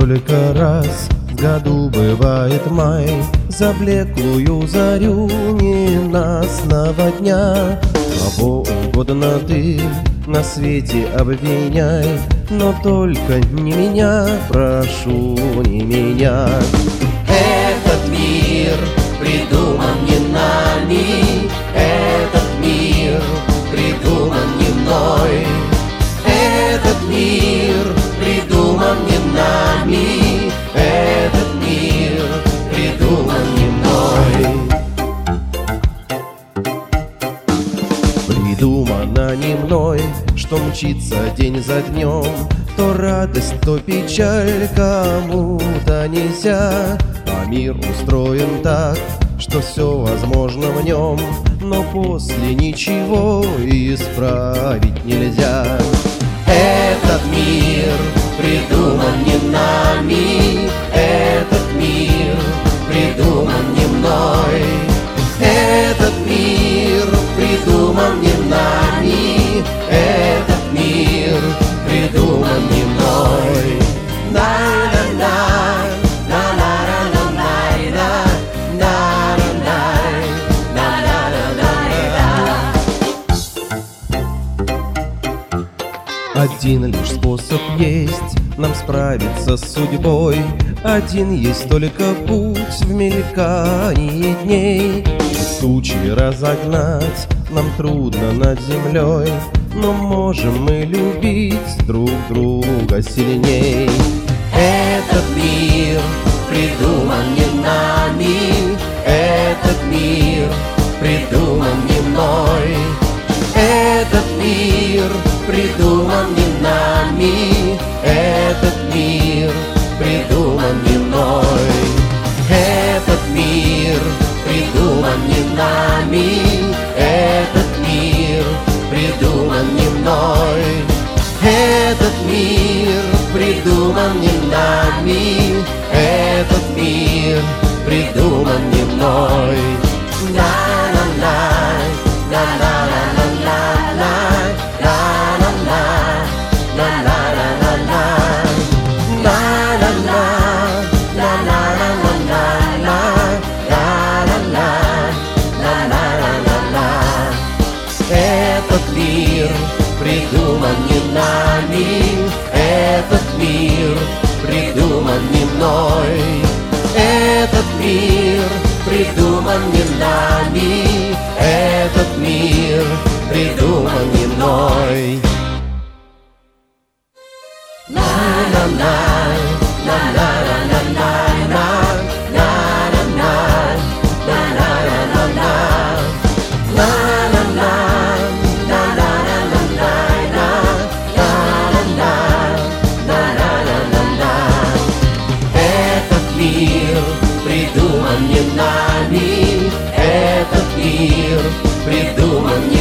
только раз в году бывает май. За блеклую зарю ненастного дня кого угодно ты на свете обвиняй, но только не меня, прошу, не меня. Этот мир придуман не нами, этот мир придуман не мной. Этот мир придуман не нами, этот мир придуман не мной. Придумано не мной, что мчится день за днем, то радость, то печаль кому-то нельзя. А мир устроен так, что все возможно в нем, но после ничего исправить нельзя. Этот мир придуман не нами, этот мир придуман не мной. Этот мир придуман не нами, этот мир придуман не мной. На-на-на, на-на-на-на-на, на-на-на-на-на. Один лишь способ есть нам справиться с судьбой, один есть только путь в мелькании дней. Тучи разогнать нам трудно над землей, но можем мы любить друг друга сильней. Этот мир придуман не нами, этот мир придуман не мной. Этот мир придуман не нами, этот мир придуман не мной. Этот мир придуман не нами, этот мир придуман не мной. Этот мир придуман не нами, этот мир придуман не мной. На-на-на, на-на-на-на-на, на-на-на, на-на-на-на-на, на-на-на, на-на-на-на-на. Этот мир придуман не нами, этот мир придуман не мной. Этот мир придуман не нами, этот мир придуман не мной. На-на-на, на-на-на-на-на, на-на-на, на-на-на-на-на, на-на-на, на-на-на-на-на. Этот мир придуман не нами, этот мир придуман не